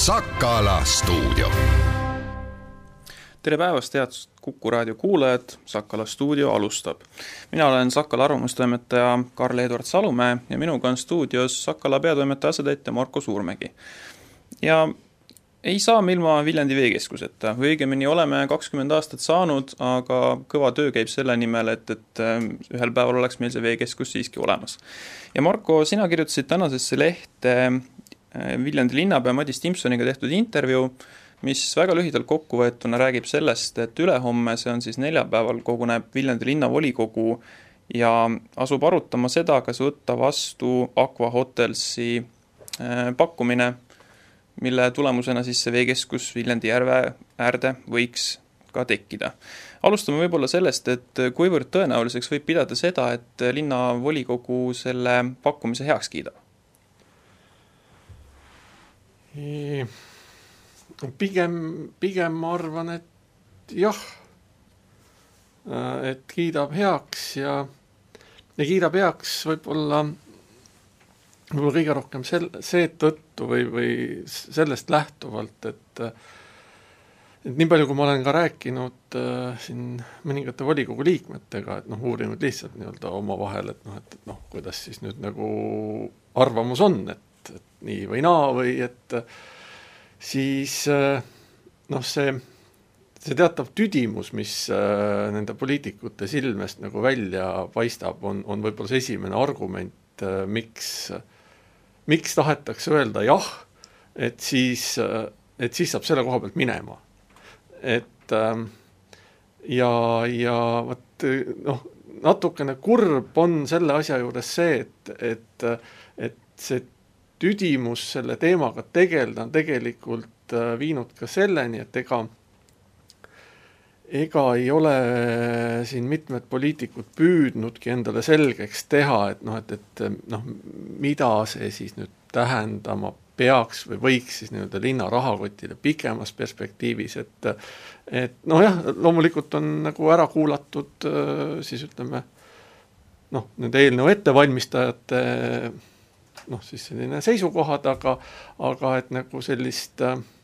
Sakala stuudio. Tere päevast, head Kuku raadio kuulajad, Sakala stuudio alustab. Mina olen Sakala arvamustoimetaja Karl-Edvard Salumäe ja minuga on stuudios Sakala peatoimetaja asetäitja Marko Suurmägi. Ja ei saa ilma Viljandi veekeskuseta, või õigemini oleme 20 aastat saanud, aga kõva töö käib selle nimel, et ühel päeval oleks meil see veekeskus siiski olemas. Ja Marko, sina kirjutasid tänasesse lehte Viljandi linnapea Madis Timpsoniga tehtud intervjuu, mis väga lühidalt kokkuvõetuna räägib sellest, et ülehomme, see on siis neljapäeval, koguneb Viljandi linnavolikogu ja asub arutama seda, kas võtta vastu Aqua Hotelsi pakkumine, mille tulemusena siis see veekeskus Viljandi järve äärde võiks ka tekkida. Alustame võib-olla sellest, et kuivõrd tõenäoliseks võib pidada seda, et linnavolikogu selle pakkumise heaks kiidab? Pigem ma arvan, et jah, et kiidab heaks ja kiidab heaks võib-olla kõige rohkem see tõttu või sellest lähtuvalt, et nii palju, kui ma olen ka rääkinud siin mõningate volikogu liikmetega, et uurinud lihtsalt nii-öelda oma vahel, et kuidas siis nüüd nagu arvamus on, et nii või naa või et siis see teatav tüdimus, mis nende poliitikute silmest nagu välja paistab, on võib-olla see esimene argument, miks tahetakse öelda jah, et siis saab selle koha pealt minema. Et ja võt, natukene kurb on selle asja juures see, et see tüdimus selle teemaga tegelda on tegelikult viinud ka selleni, et ega ei ole siin mitmed poliitikud püüdnudki endale selgeks teha, et mida see siis nüüd tähendama peaks või võiks siis nii-öelda linna rahakotile pikemas perspektiivis, et loomulikult on nagu ära kuulatud siis ütleme nende eelnõu ettevalmistajate siis selline seisukohad, aga et nagu sellist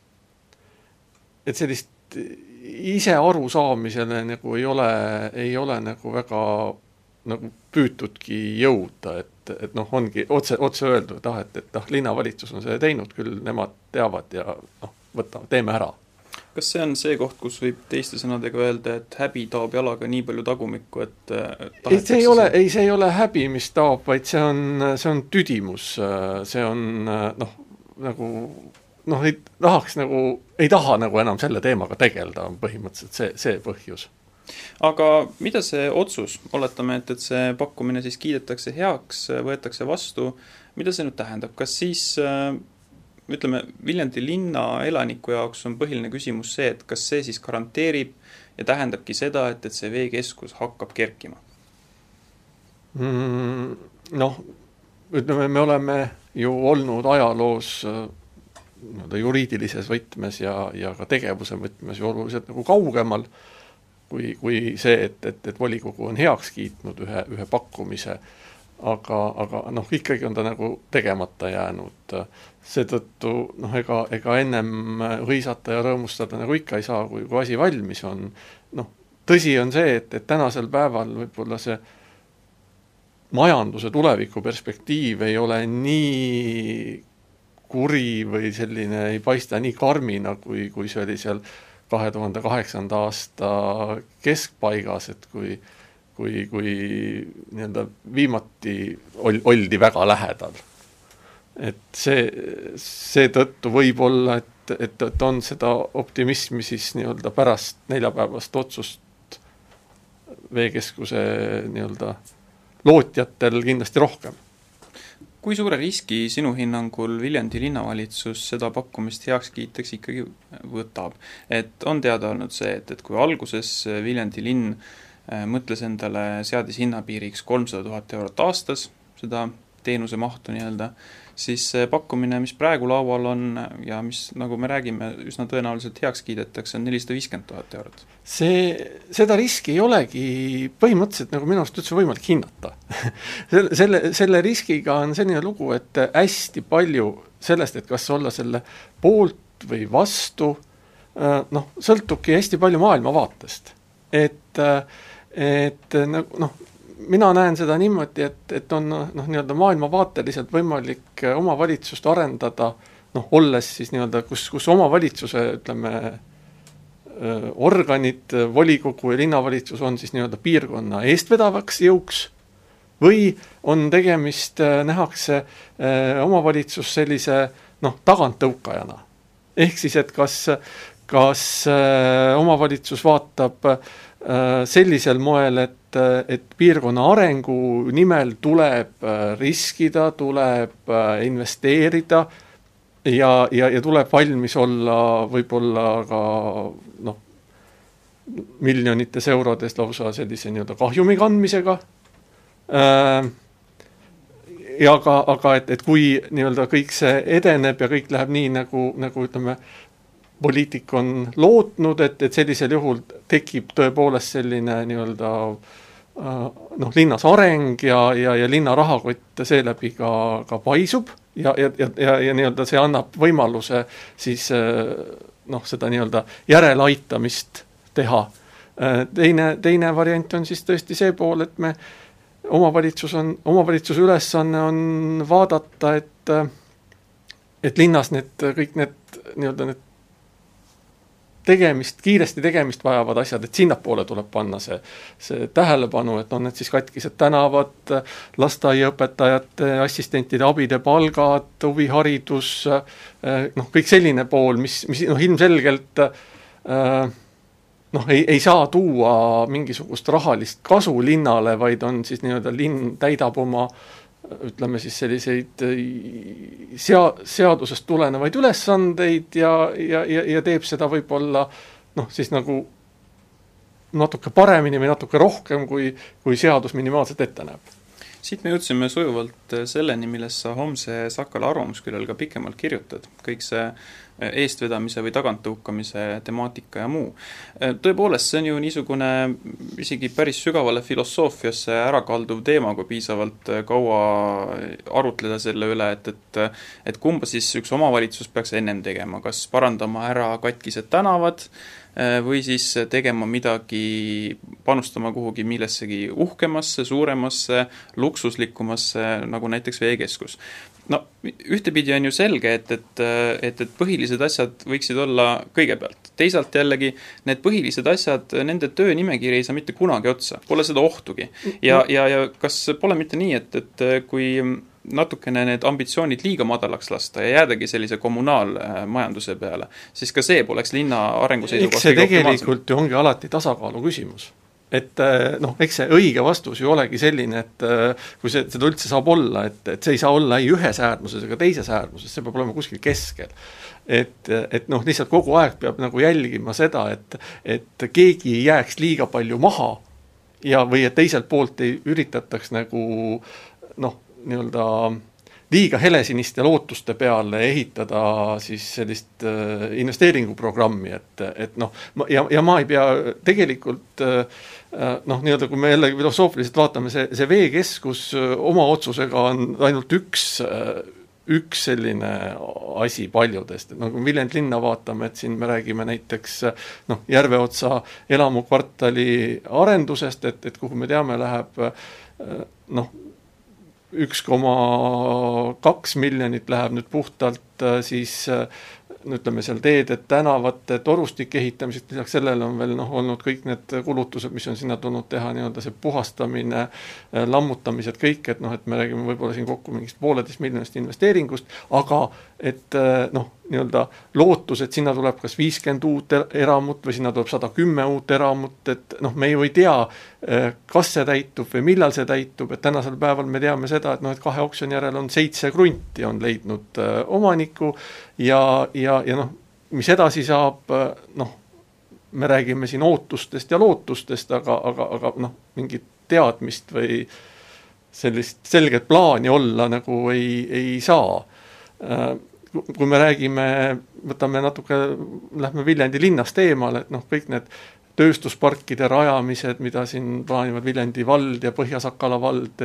ise aru saamisele nagu ei ole nagu väga nagu püütudki jõuda, et ongi otse öeldu, et linnavalitsus on see teinud, küll nemad teavad ja teeme ära. Kas see on see koht, kus võib teiste sõnadega öelda, et häbi taob jalaga nii palju tagumikku, et see ei ole häbi, mis taob, vaid see on tüdimus, see on ei taha nagu enam selle teemaga tegelda, on põhimõtteliselt see põhjus. Aga mida see otsus, oletame, et see pakkumine siis kiidetakse heaks, võetakse vastu, mida see nüüd tähendab? Kas siis ütleme, Viljandi linna elaniku jaoks on põhiline küsimus see, et kas see siis garanteerib ja tähendabki seda, et see veekeskus hakkab kerkima? Ütleme, me oleme ju olnud ajaloos juriidilises võtmes ja ka tegevuse võtmes ju oluliselt nagu kaugemal kui see, et volikogu on heaks kiitnud ühe pakkumise, aga ikkagi on ta nagu tegemata jäänud. Seetõttu ega ennem hõisata ja rõõmustada nagu ikka ei saa, kui asi valmis on. Tõsi on see, et tänasel päeval võib-olla see majanduse tuleviku perspektiiv ei ole nii kuri või selline ei paista nii karmina, kui see oli seal 2008. aasta keskpaigas, et kui nii-öelda viimati oldi väga lähedal. Et see tõttu võib olla, et on seda optimismi siis nii-öelda pärast neljapäevast otsust veekeskuse nii-öelda lootjatel kindlasti rohkem. Kui suure riski sinu hinnangul Viljandi linnavalitsus seda pakkumist heaks kiiteks ikkagi võtab? Et on teada olnud see, et kui alguses Viljandi linn mõtles endale seadis hinnapiiriks 300 000 eurot aastas, seda teenuse mahtu nii-öelda, siis pakkumine, mis praegu laual on ja mis, nagu me räägime, üsna tõenäoliselt heaks kiidetakse, on 450 000 eurot. Seda riski ei olegi põhimõtteliselt nagu minu arust üldse võimalik hinnata. selle riskiga on selline lugu, et hästi palju sellest, et kas olla selle poolt või vastu, noh, sõltubki hästi palju maailmavaatest. Et noh, mina näen seda niimoodi, et on noh, nii-öelda maailmavaateliselt võimalik omavalitsust arendada, noh, olles siis nii-öelda, kus omavalitsuse, ütleme, organid, volikogu ja linnavalitsus on siis nii-öelda piirkonna eestvedavaks jõuks või on tegemist, nähakse omavalitsus sellise noh, taganttõukajana. Ehk siis, et kas omavalitsus vaatab sellisel moel, et piirkonna arengu nimel tuleb riskida, tuleb investeerida ja tuleb valmis olla võib-olla ka noh, miljonites eurodes lausa sellise nii-öelda kahjumi kandmisega. Ja aga et kui nii-öelda kõik see edeneb ja kõik läheb nii, nagu ütleme, poliitik on lootnud, et sellisel juhul tekib tõepoolest selline nii-öelda noh, linnas areng ja linna rahakott seeläbi ka paisub ja nii-öelda see annab võimaluse siis noh, seda nii-öelda järeleaitamist teha. Teine variant on siis tõesti see pool, et omavalitsuse ülesanne on vaadata, et linnas kõik need nii-öelda need kiiresti tegemist vajavad asjad, et sinnapoole tuleb panna see tähelepanu, et on need siis katkised tänavad, lasteaiaõpetajate, assistentide, abide palgad, huviharidus, noh, kõik selline pool, mis noh, ilmselgelt noh, ei saa tuua mingisugust rahalist kasu linnale, vaid on siis nii-öelda linn täidab oma ütleme siis selliseid seadusest tulenevaid ülesandeid ja teeb seda võib-olla noh, siis nagu natuke paremini või natuke rohkem, kui seadus minimaalselt ette näeb. Siit me jõudsime sujuvalt selleni, millest sa homse Sakala arvamusküljel ka pikemalt kirjutad. Kõik see eestvedamise või taganttõukamise temaatika ja muu. Tõepoolest, see on ju niisugune isegi päris sügavale filosoofiasse ärakalduv teema, kui piisavalt kaua arutleda selle üle, et kumba siis üks omavalitsus peaks ennem tegema, kas parandama ära katkised tänavad või siis tegema midagi, panustama kuhugi millessegi uhkemasse, suuremasse, luksuslikumasse, nagu näiteks veekeskus. No, ühtepidi on ju selge, et põhilised asjad võiksid olla kõigepealt. Teisalt jällegi, need põhilised asjad, nende töönimekiri ei saa mitte kunagi otsa. Pole seda ohtugi. Ja kas pole mitte nii, et kui natukene need ambitsioonid liiga madalaks lasta ja jäädagi sellise kommunaalmajanduse peale, siis ka see poleks linna arengu seisukohast. Eks see tegelikult ju ongi alati tasakaalu küsimus. Et noh, eks see õige vastus ju olegi selline, et kui seda üldse saab olla, et see ei saa olla ei ühes äärmuses ega teises äärmuses, see peab olema kuskil keskel. Et noh, lihtsalt kogu aeg peab nagu jälgima seda, et keegi ei jääks liiga palju maha või et teiselt poolt ei üritataks nagu noh, nii-öelda liiga helesiniste lootuste peale ehitada siis sellist investeeringuprogrammi, et noh, ja ma ei pea tegelikult noh, nii-öelda kui me jällegi filosoofiliselt vaatame, see veekeskus oma otsusega on ainult üks selline asi paljudest, et no kui Viljandi linna vaatame, et siin me räägime näiteks noh, Järveotsa elamukvartali arendusest, et kuhu me teame läheb noh, 1,2 miljonit läheb nüüd puhtalt siis ütleme seal teede, tänavate, torustike ehitamisest, lisaks sellele on veel noh, olnud kõik need kulutused, mis on sinna tulnud teha, nii-öelda see puhastamine, lammutamised, kõik, et noh, et me räägime võib-olla siin kokku mingist 1,5 miljonist investeeringust, aga et noh, nii-öelda lootus, et sinna tuleb kas 50 uut eramut või sinna tuleb 110 uut eramut, et noh, me ju ei tea, kas see täitub või millal see täitub, et tänasel päeval me teame seda, et noh, et 2 oksjoni järel on 7 krunti on leidnud omaniku ja noh, mis edasi saab, noh, me räägime siin ootustest ja lootustest, aga noh, mingit teadmist või sellist selget plaani olla nagu ei saa. Kui me räägime, võtame natuke, lähme Viljandi linnast eemale, et noh, kõik need tööstusparkide rajamised, mida siin plaanivad Viljandi vald ja Põhja-Sakala vald,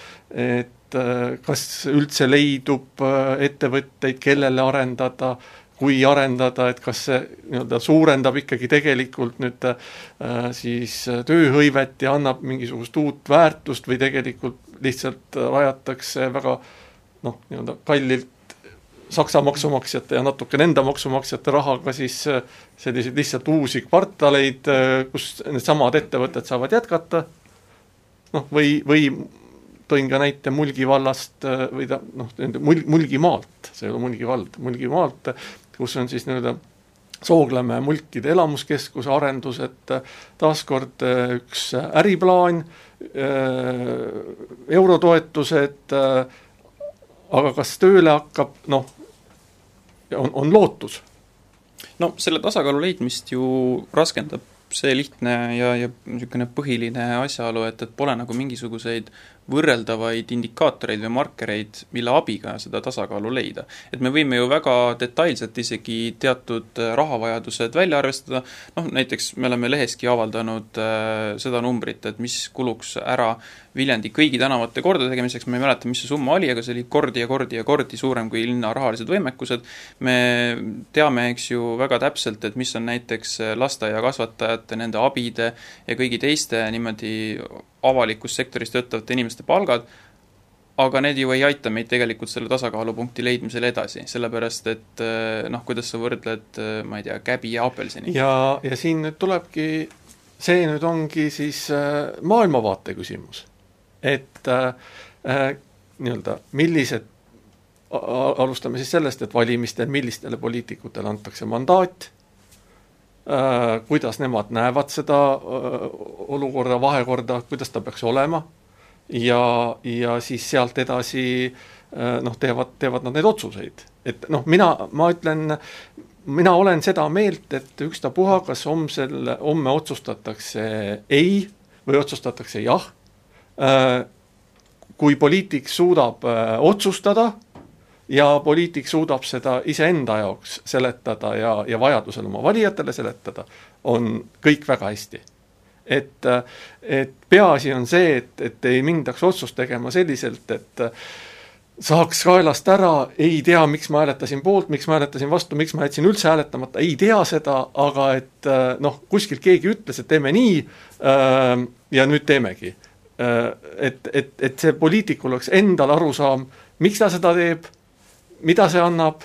et kas üldse leidub ettevõtteid, kellele arendada, kui arendada, et kas see nii-öelda suurendab ikkagi tegelikult nüüd siis tööhõivet ja annab mingisugust uut väärtust või tegelikult lihtsalt rajatakse väga nii-öelda kallilt Saksa maksumaksjate ja natukene enda maksumaksjate rahaga siis selliseid lihtsalt uusi kvartaleid, kus need samad ettevõtted saavad jätkata, või tõin ka näite Mulgi vallast või Mulgi maalt, see ei ole Mulgi vald, Mulgi maalt, kus on siis nii-öelda Sooglamäe mulkide elamuskeskuse arendus, et taaskord üks äriplaan, eurotoetused, aga kas tööle hakkab, on lootus. No selle tasakaalu leidmist ju raskendab see lihtne ja niisugune põhiline asjaolu, et pole nagu mingisuguseid võrreldavaid indikaatoreid või markereid, mille abiga seda tasakaalu leida. Et me võime ju väga detailselt isegi teatud rahavajadused välja arvestada, näiteks me oleme leheski avaldanud seda numbrit, et mis kuluks ära Viljandi kõigi tänavate korda tegemiseks, ma ei mäleta, mis see summa oli, aga see oli kordi suurem kui linna rahalised võimekused. Me teame, eks ju, väga täpselt, et mis on näiteks lasteaiakasvatajate, nende abide ja kõigi teiste niimoodi avalikus sektoris töötavate inimeste palgad, aga need ju ei aita meid tegelikult selle tasakaalupunkti leidmisel edasi, sellepärast et kuidas sa võrdled, ma ei tea, käbi ja apelsini. Ja siin nüüd tulebki, see nüüd ongi siis maailmavaate küsimus. Et nii-öelda millised, alustame siis sellest, et valimistel millistele poliitikutele antakse mandaat, kuidas nemad näevad seda olukorda, vahekorda, kuidas ta peaks olema ja siis sealt edasi teevad nad need otsuseid. Et mina olen seda meelt, et ükstapuha, kas homme otsustatakse ei või otsustatakse jah, kui poliitik suudab otsustada ja poliitik suudab seda iseenda jaoks seletada ja vajadusel oma valijatele seletada, on kõik väga hästi. Et peaasi on see, et ei mindaks otsust tegema selliselt, et saaks kaelast ära, ei tea, miks ma hääletasin poolt, miks ma hääletasin vastu, miks ma jätsin üldse hääletamata, ei tea seda, aga et kuskilt keegi ütles, et teeme nii ja nüüd teemegi. Et see poliitikul oleks endal arusaam, miks ta seda teeb, mida see annab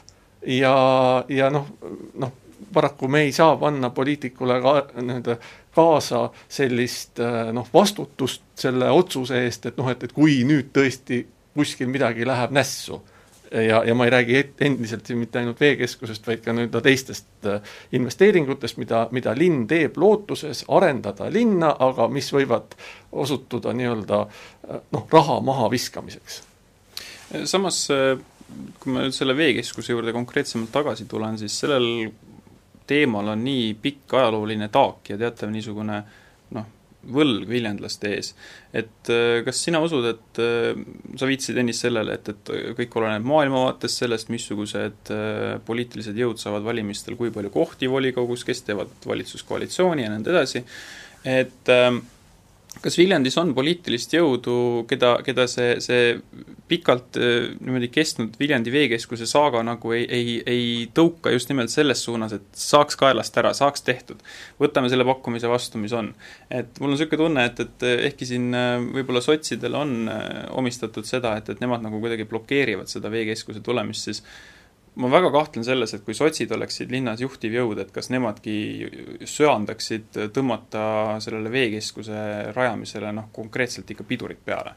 ja paraku me ei saa panna poliitikule kaasa sellist vastutust selle otsuse eest, et kui nüüd tõesti kuskil midagi läheb nässu ja ma ei räägi endiselt mitte ainult veekeskusest, vaid ka teistest investeeringutest, mida linn teeb lootuses arendada linna, aga mis võivad osutuda nii-öelda raha maha viskamiseks. Samas, kui ma nüüd selle veekeskuse juurde konkreetsemalt tagasi tulen, siis sellel teemal on nii pikk ajalooline taak ja teatav niisugune võlg viljandlaste ees. Et kas sina usud, et sa viitsid ennist sellele, et kõik oleneb maailmavaatest sellest, missugused poliitilised jõud saavad valimistel, kui palju kohti volikogus, kes teevad valitsuskoalitsiooni ja nõnda edasi, et kas Viljandis on poliitilist jõudu, keda see pikalt niimoodi kestnud Viljandi veekeskuse saaga nagu ei tõuka just nimelt selles suunas, et saaks kaelast ära, saaks tehtud. Võtame selle pakkumise vastu, mis on. Et mul on selline tunne, et ehkki siin võib-olla sotsidel on omistatud seda, et nemad nagu kuidagi blokeerivad seda veekeskuse tulemist, siis ma väga kahtlen selles, et kui sotsid oleksid linnas juhtiv jõud, et kas nemadki söandaksid tõmmata sellele veekeskuse rajamisele konkreetselt ikka pidurit peale?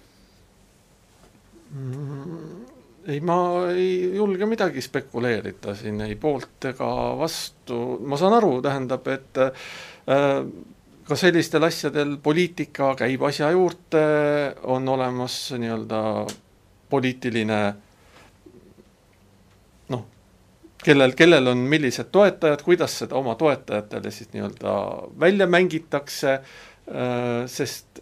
Ei, ma ei julge midagi spekuleerida siin, ei poolt ega vastu. Ma saan aru, tähendab, et ka sellistel asjadel poliitika käib asja juurde, on olemas nii-öelda poliitiline kellel on millised toetajad, kuidas seda oma toetajatele siis nii-öelda välja mängitakse, sest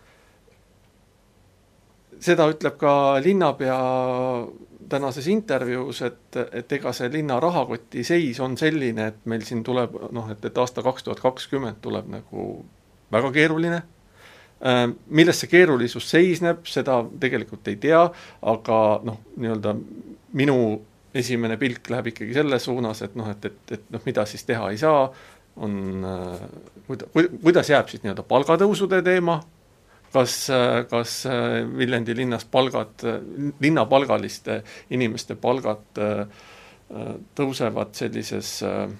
seda ütleb ka linnapea tänases intervjuus, et ega see linna rahakoti seis on selline, et meil siin tuleb, et aasta 2020 tuleb nagu väga keeruline. Milles see keerulisus seisneb, seda tegelikult ei tea, aga nii-öelda minu esimene pilk läheb ikkagi selle suunas, et mida siis teha ei saa, on, kuidas jääb siis nii-öelda palgatõusude teema, kas Viljandi linnas linnapalgaliste inimeste palgad tõusevad sellises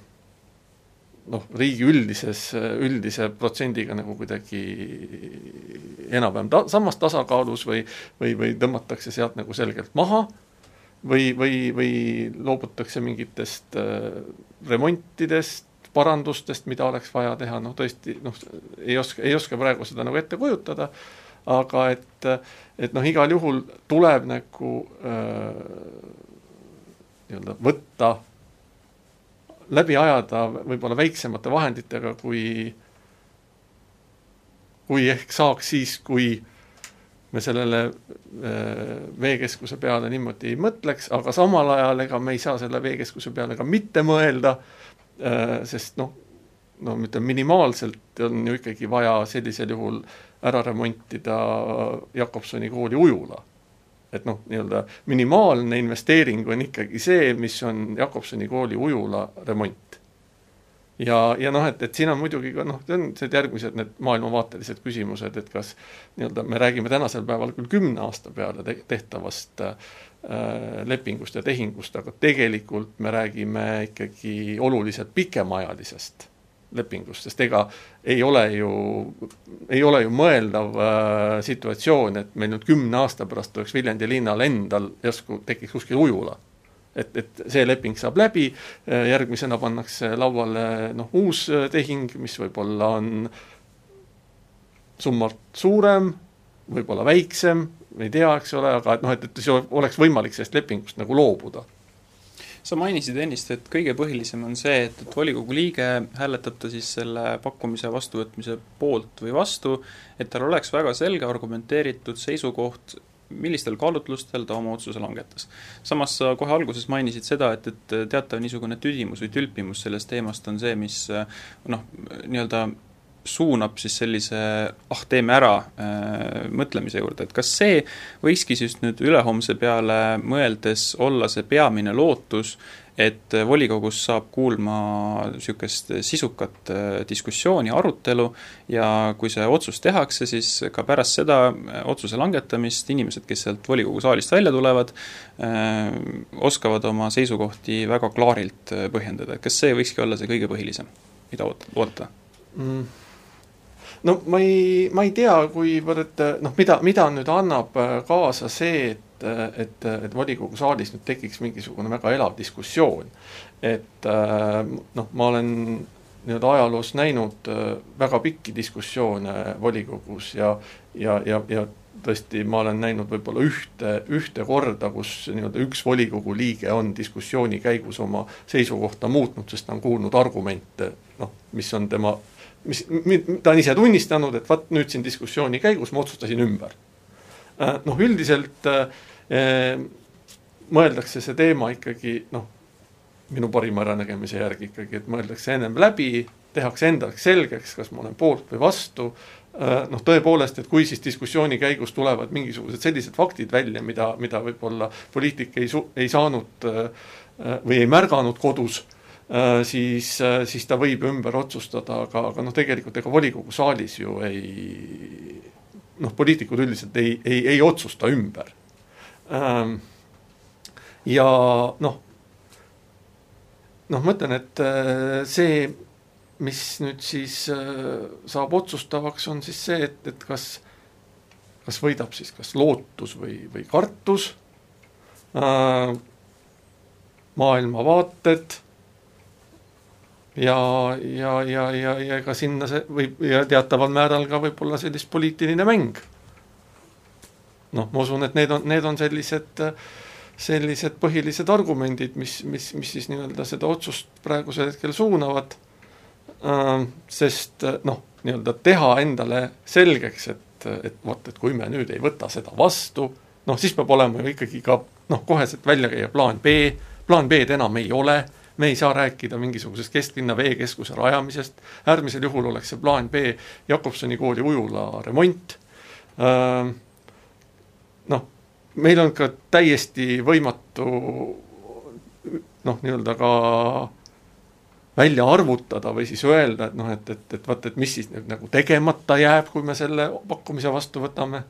riigi üldise protsendiga nagu kuidagi enam-vähem samas tasakaalus või tõmmatakse sealt nagu selgelt maha või loobutakse mingitest remontidest, parandustest, mida oleks vaja teha, tõesti, ei oska praegu seda nagu ette kujutada, aga et igal juhul tuleb nagu võtta, läbi ajada võib-olla väiksemate vahenditega, kui ehk saaks siis, kui me sellele veekeskuse peale niimoodi ei mõtleks, aga samal ajal ega me ei saa selle veekeskuse peale ka mitte mõelda, sest minimaalselt on ju ikkagi vaja sellisel juhul ära remontida Jakobsoni kooli ujula. Et nii-öelda minimaalne investeering on ikkagi see, mis on Jakobsoni kooli ujula remont. Ja et siin on muidugi ka, on see järgmised need maailmavaatelised küsimused, et kas nii-öelda me räägime tänasel päeval küll 10 aasta peale tehtavast lepingust ja tehingust, aga tegelikult me räägime ikkagi oluliselt pikemaajalisest lepingust, sest ega ei ole ju mõeldav situatsioon, et meil nüüd 10 aasta pärast oleks Viljandi linnal endal järsku tekiks kuskil ujula. Et see leping saab läbi, järgmisena pannakse lauale uus tehing, mis võib-olla on summalt suurem, võib-olla väiksem, ei tea, eks ole, aga et see oleks võimalik sellest lepingust nagu loobuda. Sa mainisid ennist, et kõige põhilisem on see, et volikogu liige hääletab ta siis selle pakkumise vastuvõtmise poolt või vastu, et tal oleks väga selge argumenteeritud seisukoht, millistel kaalutlustel ta oma otsuse langetas. Samas sa kohe alguses mainisid seda, et teatav niisugune tüdimus või tülpimus sellest teemast on see, mis nii-öelda suunab siis sellise teeme ära mõtlemise juurde, et kas see võikski siis nüüd ülehomse peale mõeldes olla see peamine lootus, et volikogus saab kuulma niisugust sisukat diskussiooni, arutelu ja kui see otsus tehakse, siis ka pärast seda otsuse langetamist inimesed, kes sealt volikogu saalist välja tulevad, oskavad oma seisukohti väga klaarilt põhjendada. Kas see võikski olla see kõige põhilisem, mida oodata? Ma ei tea, kuivõrd, mida nüüd annab kaasa see, et volikogu saalis nüüd tekiks mingisugune väga elav diskussioon. Et ma olen nüüd ajaloos näinud väga pikki diskussioone volikogus ja tõesti ma olen näinud võib-olla ühte korda, kus nii-öelda üks volikogu liige on diskussiooni käigus oma seisukohta muutnud, sest ta on kuulnud argumente, mis on ta on ise tunnistanud, et nüüd siin diskussiooni käigus ma otsustasin ümber. Üldiselt mõeldakse see teema ikkagi, minu parima äranägemise järgi ikkagi, et mõeldakse ennem läbi, tehakse endaks selgeks, kas ma olen poolt või vastu. Tõepoolest, et kui siis diskussiooni käigus tulevad mingisugused sellised faktid välja, mida võib-olla poliitik ei saanud või ei märganud kodus, siis ta võib ümber otsustada, aga tegelikult ega volikogu saalis ju poliitikud üldiselt ei otsusta ümber. Ja mõtlen, et see, mis nüüd siis saab otsustavaks, on siis see, et kas võidab siis kas lootus või kartus, maailmavaated ja ka sinna ja teataval määral ka võib-olla sellist poliitiline mäng. Ma usun, et need on sellised põhilised argumendid, mis siis nii-öelda seda otsust praegusel hetkel suunavad, sest nii-öelda teha endale selgeks, et kui me nüüd ei võta seda vastu, siis peab olema ju ikkagi ka koheselt välja käia plaan B-d enam ei ole, me ei saa rääkida mingisugusest kesklinna veekeskuse rajamisest, äärmisel juhul oleks see plaan B Jakobsoni kooli ujula remont. Meil on ka täiesti võimatu nii-öelda ka välja arvutada või siis öelda, et vaat, et mis siis nagu tegemata jääb, kui me selle pakkumise vastu võtame.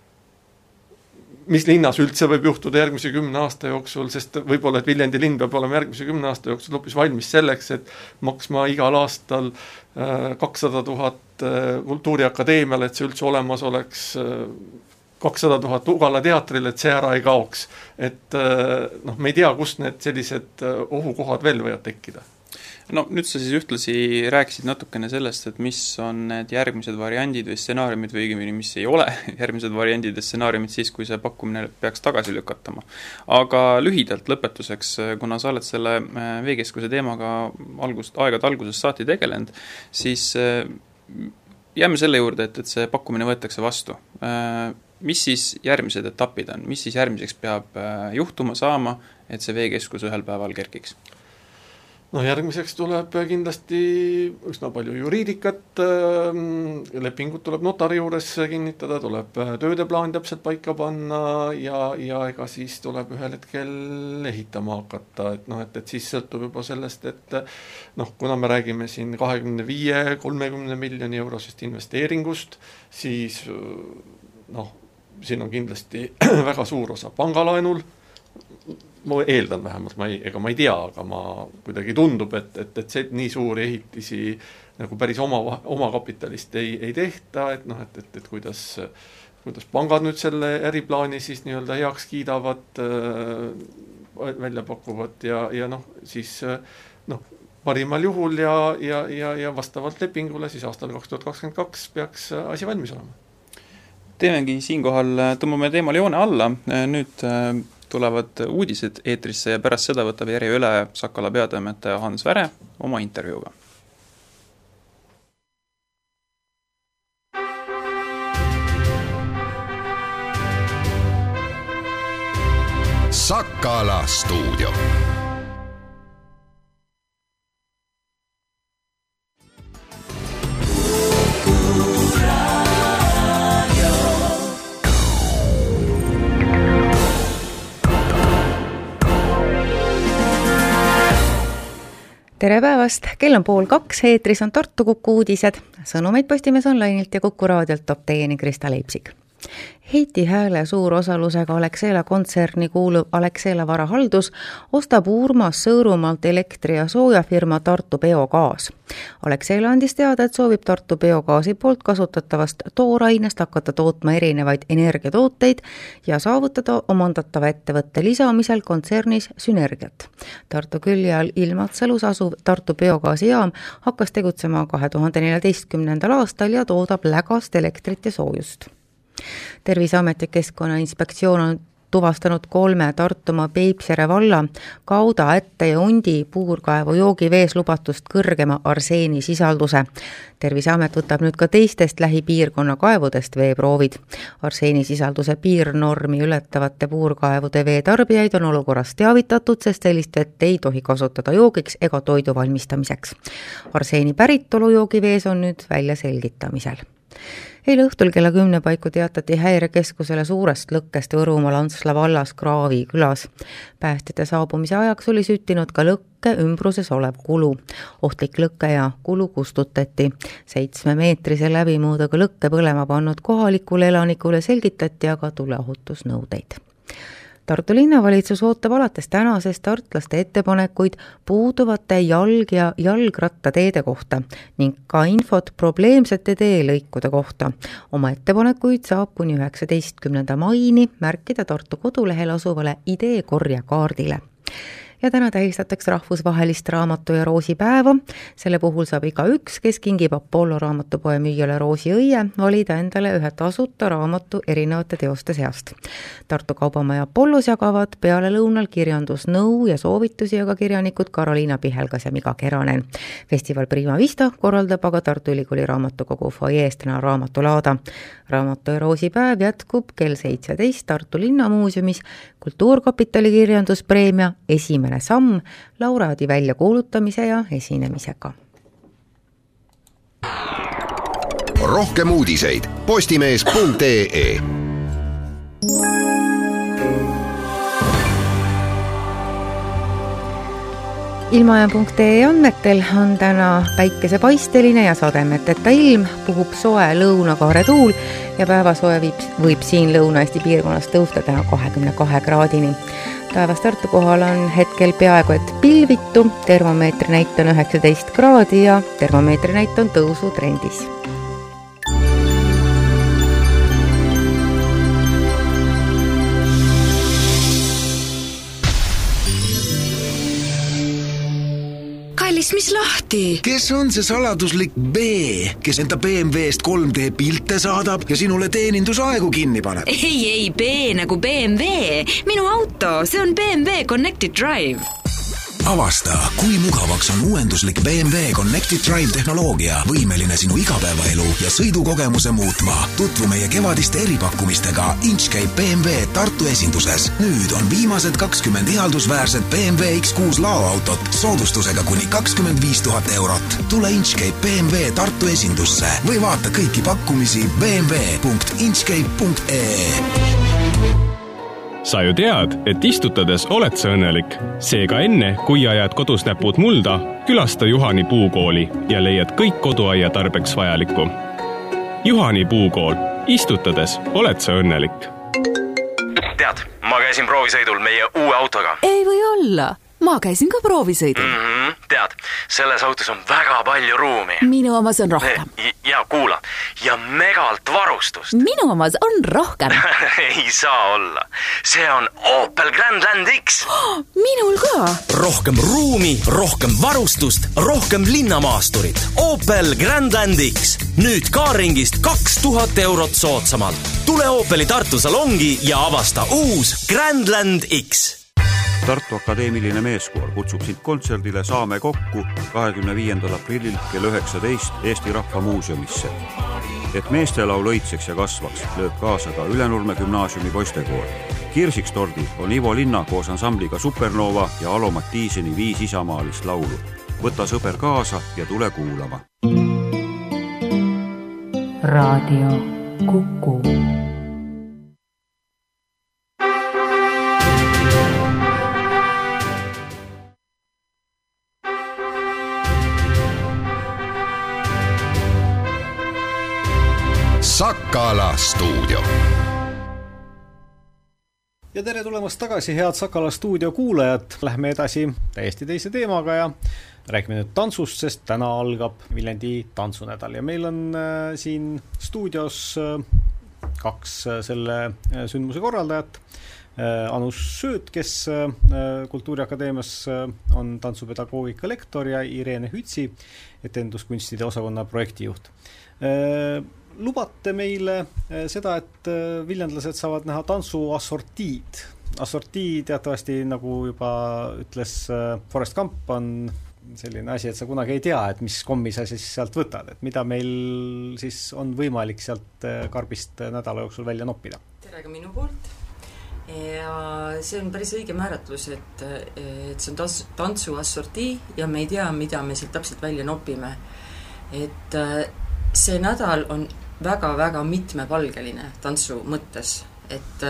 Mis linnas üldse võib juhtuda järgmise 10 aasta jooksul, sest võib-olla, et Viljandi linn peab olema järgmise 10 aasta jooksul hoopis valmis selleks, et maksma igal aastal 200 000 kultuuriakadeemiale, et see üldse olemas oleks, 200 000 Ugala teatril, et see ära ei kaoks. Et me ei tea, kus need sellised ohukohad veel võivad tekkida. No nüüd sa siis ühtlasi rääkisid natukene sellest, et mis on need järgmised variandid või stsenaariumid või õigemini, mis ei ole järgmised variandid ja stsenaariumid siis, kui see pakkumine peaks tagasi lükatama. Aga lühidalt lõpetuseks, kuna sa oled selle veekeskuse teemaga aegade algusest saati tegelenud, siis jääme selle juurde, et see pakkumine võetakse vastu. Mis siis järgmised etapid on? Mis siis järgmiseks peab juhtuma saama, et see veekeskus ühel päeval kerkiks? Järgmiseks tuleb kindlasti üsna palju juriidikat, lepingut tuleb notari juures kinnitada, tuleb töödeplaan täpselt paika panna ja ega siis tuleb ühel hetkel ehitama hakata, et siis sõltub juba sellest, et kuna me räägime siin 25-30 miljoni eurosest investeeringust, siis siin on kindlasti väga suur osa pangalaenul, ma eeldan vähemalt, ma ei tea, aga ma kuidagi tundub, et see nii suuri ehitisi nagu päris oma kapitalist ei tehta, et kuidas pangad nüüd selle äriplaani siis nii-öelda heaks kiidavad, välja pakuvad ja siis parimal juhul ja vastavalt lepingule siis aastal 2022 peaks asi valmis olema. Teemegi siinkohal, tõmbame teemal joone alla, nüüd tulevad uudised eetrisse ja pärast seda võtab järje üle Sakala peatoimetaja Hans Väre oma intervjuuga. Sakala stuudio. Tere päevast, kell on 1:30, eetris on Tartu Kuku uudised. Sõnumeid Postimees Online'ilt ja Kuku raadiolt toob teieni Krista Leipsik. Heiti Hääle suur osalusega Alexela kontserni kuuluv Alexela varahaldus ostab Uurmas Sõõrumaalt elektri- ja soojafirma Tartu Biogaas. Alexela andis teada, et soovib Tartu Biogaasi poolt kasutatavast toorainest hakata tootma erinevaid energiatooteid ja saavutada omandatava ettevõtte lisamisel kontsernis sünergiat. Tartu külje all Ilmatsalus asuv Tartu Biogaasi jaam hakkas tegutsema 2014. aastal ja toodab lägast elektrit ja soojust. Terviseamet ja Keskkonnainspektsioon on tuvastanud 3 Tartumaa Peipsjärve valla Kauda, Ätte ja Undi puurkaevu joogivees lubatust kõrgema arseeni sisalduse. Terviseamet võtab nüüd ka teistest lähipiirkonna kaevudest veeproovid. Arseeni sisalduse piirnormi ületavate puurkaevude veetarbijaid on olukorrast teavitatud, sest sellist vett ei tohi kasutada joogiks ega toidu valmistamiseks. Arseeni päritolu joogivees on nüüd välja selgitamisel. Eile õhtul kella 10 paiku teatati häirekeskusele suurest lõkkest Võrumaa Lantsla vallas Kraavi külas. Päästjate saabumise ajaks oli süttinud ka lõkke ümbruses olev kulu. Ohtlik lõkke ja kulu kustutati. 7-meetrise läbimõõduga lõkke põlema pannud kohalikule elanikule selgitati aga tuleohutusnõudeid. Tartu linnavalitsus ootab alates tänasest tartlaste ettepanekuid puuduvate jalg- ja jalgrattateede kohta ning ka infot probleemsete teelõikude kohta. Oma ettepanekuid saab kuni 19. maini märkida Tartu kodulehel asuvale ideekorjekaardile. Ja täna tähistatakse rahvusvahelist raamatu- ja roosipäeva. Selle puhul saab igaüks, kes kingib Apollo raamatupoe müüjale roosiõie, valida endale ühe tasuta raamatu erinevate teoste seast. Tartu Kaubamaja Apollos jagavad peale lõunal kirjandusnõu ja soovitusi aga kirjanikud Karoliina Pihelgas ja Miga Keranen. Festival Prima Vista korraldab aga Tartu Ülikooli raamatukogu foyees täna raamatulaada. Raamatu- ja roosipäev jätkub kell 17 Tartu Linnamuuseumis Kultuurkapitali kirjanduspreemia esimene samm laureaadi väljakuulutamise ja esinemisega. Rohkem uudiseid postimees.ee. Ilmaja.ee andmetel on täna päikesepaisteline ja sademeteta ilm, puhub soe lõunakaare tuul ja päevasoe võib siin Lõuna-Eesti piirkonnas tõusta täna 22 kraadini. Taevas Tartu kohal on hetkel peaaegu et pilvitu, termomeetri näit on 19 kraadi ja termomeetri näit on tõusutrendis. Mis lahti? Kes on see saladuslik B, kes enda BMW-st 3D pilte saadab ja sinule teenindusaegu kinni paneb? Ei, B nagu BMW. Minu auto, see on BMW Connected Drive. Avasta, kui mugavaks on uuenduslik BMW Connected Drive tehnoloogia, võimeline sinu igapäevaelu ja sõidukogemuse muutma. Tutvu meie kevadiste eripakkumistega Inchcape BMW Tartu esinduses. Nüüd on viimased 20 ihaldusväärset BMW X6 laoautot soodustusega kuni 25 000 eurot. Tule Inchcape BMW Tartu esindusse või vaata kõiki pakkumisi bmw.inchcape.ee. Sa ju tead, et istutades oled sa õnnelik. Seega enne, kui ajad kodus näpud mulda, külasta Juhani puukooli ja leiad kõik koduaia tarbeks vajalikku. Juhani puukool. Istutades oled sa õnnelik. Tead, ma käisin proovisõidul meie uue autoga. Ei või olla. Ma käisin ka proovisõidul. Tead, selles autos on väga palju ruumi. Minu omas on rohkem. Ja kuula, ja megalt varustust. Minu omas on rohkem. Ei saa olla. See on Opel Grandland X. Minul ka. Rohkem ruumi, rohkem varustust, rohkem linnamaasturit. Opel Grandland X. Nüüd Kaaringist 2000 eurot soodsamalt. Tule Opeli Tartu salongi ja avasta uus Grandland X. Tartu Akadeemiline meeskoor kutsub sind kontserdile Saame kokku 25. aprillil kell 19 Eesti Rahva Muuseumisse. Et meestelaul õitseks ja kasvaks, lööb kaasa ka Ülenurme gümnaasiumi poistekoor. Kirsiks tordi on Ivo Linna koos ansambliga Supernova ja Alo Mattiiseni 5 isamaalist laulu. Võta sõber kaasa ja tule kuulama. Raadio Kuku. Sakala stuudio. Ja tere tulemast tagasi, head Sakala stuudio kuulajad. Lähme edasi täiesti teise teemaga ja räägime nüüd tantsust, sest täna algab Viljandi tantsunädal ja meil on siin stuudios 2 selle sündmuse korraldajat. Anus Sööt, kes Kultuuriakadeemias on tantsupedagoogika lektor ja Irene Hütsi, etenduskunstide osakonna projektijuht. Lubate meile seda, et viljandlased saavad näha tantsu assortiid. Assortii teatavasti, nagu juba ütles Forrest Gump, on selline asi, et sa kunagi ei tea, et mis kommi sa siis sealt võtad, et mida meil siis on võimalik sealt karbist nädala jooksul välja noppida. Tere ka minu poolt. Ja see on päris õige määratlus, et see on tantsu assortii ja me ei tea, mida me sealt täpselt välja nopime. Et see nädal on väga-väga mitmepalgeline tantsu mõttes, et